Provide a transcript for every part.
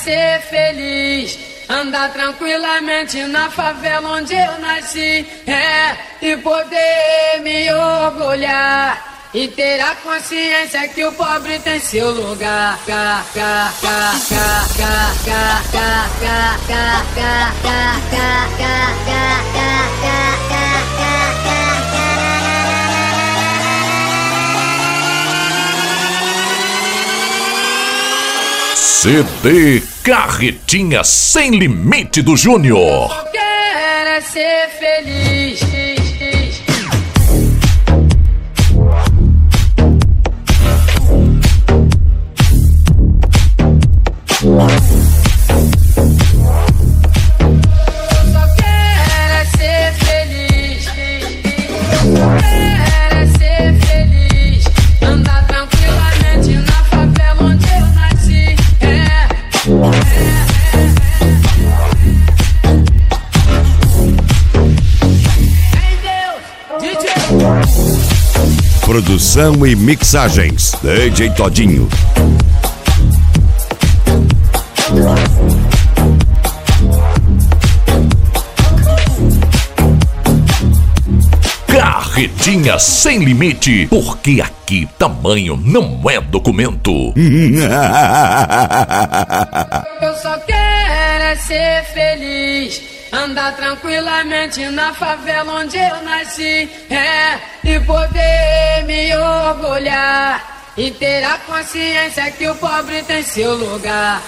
ser feliz, andar tranquilamente na favela onde eu nasci, e poder me orgulhar e ter a consciência que o pobre tem seu lugar. CD Carretinha Sem Limite do Júnior. Eu quero é ser feliz. Produção e mixagens DJ Todinho. Carretinha Sem Limite, porque aqui tamanho não é documento. Eu só quero é ser feliz, andar tranquilamente na favela onde eu nasci, e poder me orgulhar e ter a consciência que o pobre tem seu lugar.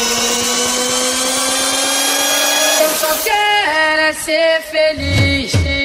Ser feliz.